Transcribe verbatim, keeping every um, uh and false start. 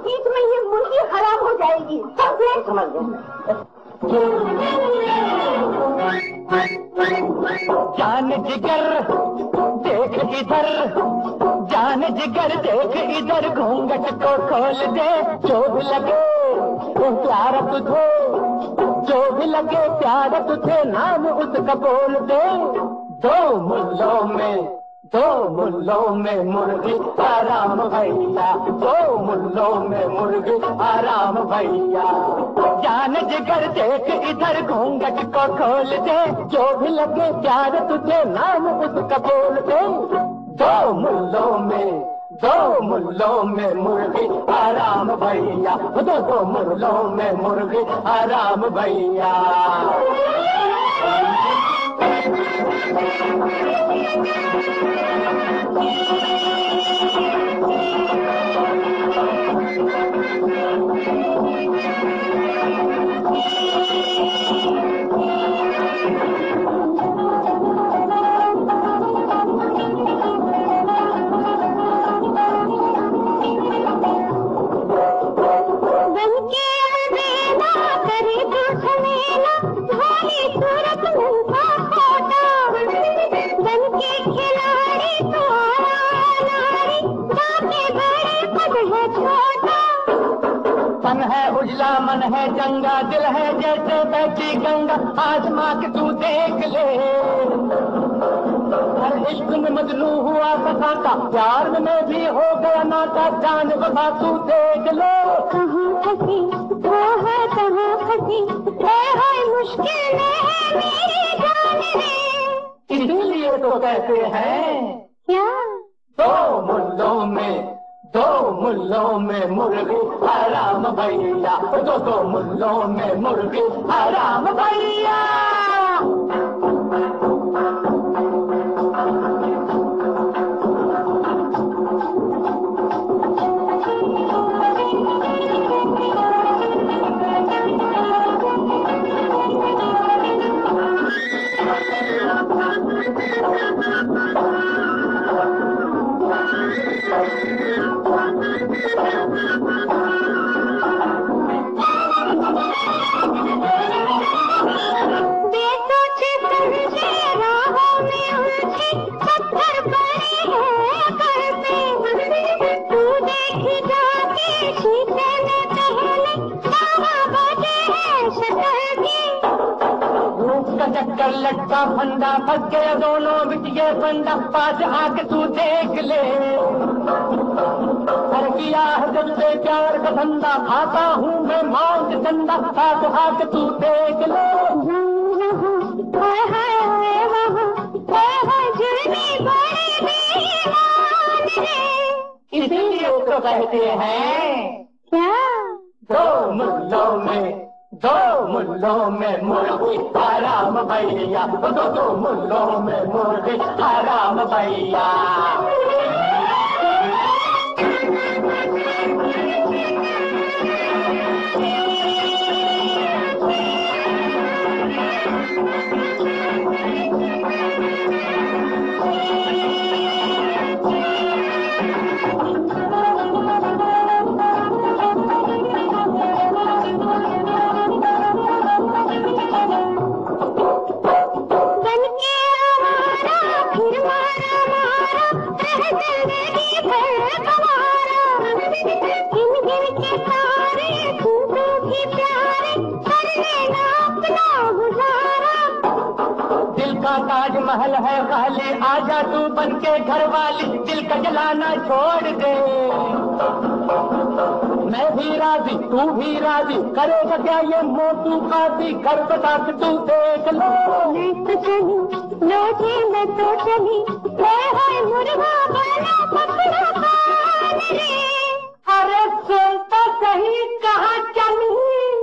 बीच में ये मुर्गी हराम हो जाएगी। समझे? समझ गए। जान जिगर देख इधर, जान जिगर देख इधर, घूंघट को खोल दे, जो भी लगे प्यार तुझे, जो भी लगे प्यार तुझे, नाम उसका बोल दे। दो मुल्लों में दो मुल्लों में मुर्गी आराम भैया, दो मुल्लों में मुर्गी आराम भैया। जान जिगर देख इधर, घूंघट को खोल दे, जो भी लगे प्यार तुझे, नाम उसका बोल दे। दो मुल्लों में दो मुल्लों में मुर्गी आराम भैया, दो दो मुल्लों में मुर्गी आराम भैया। मन है उजला मन है चंगा, दिल है जैसे बहती गंगा, आजमा के तू देख ले। हर इश्क में मजनू हुआ फसाता, प्यार में भी हो गया नाता, जान बता तू देख लो। कहाँ फंसी वो है कहाँ फंसी, है मुश्किल में है मेरी जान रे। इसीलिए तो कहते हैं क्या? दो मुल्लों में दो मुल्लों में मुर्गी हराम भैया, दो दो मुल्लों में मुर्गी हराम भैया। चक्कर लटका फंदा, फंस गया दोनों बिटिए फंदा, पास आके तू देख ले। कर किया है जब से प्यार का धंधा, खाता हूँ मैं मौत चंदा, पास आके तू देख ले। इसीलिए तो कहते हैं क्या? दो मुल्लों में दो मुल्लों में मुर्गी हराम भैया, दो दो मुल्लों में मुर्गी हराम भैया। ताजमहल है खाली, आजा तू बन के घर वाली, दिल का जलाना छोड़ दे। मैं भी राजी तू भी राजी, करेगा क्या ये मोटू काजी, घर बता के तू देख लो। मैं तो चली लो जी मैं तो चली, है मुर्गा बना पकड़ा कान रे। अरे सुन तो सही कहाँ चली।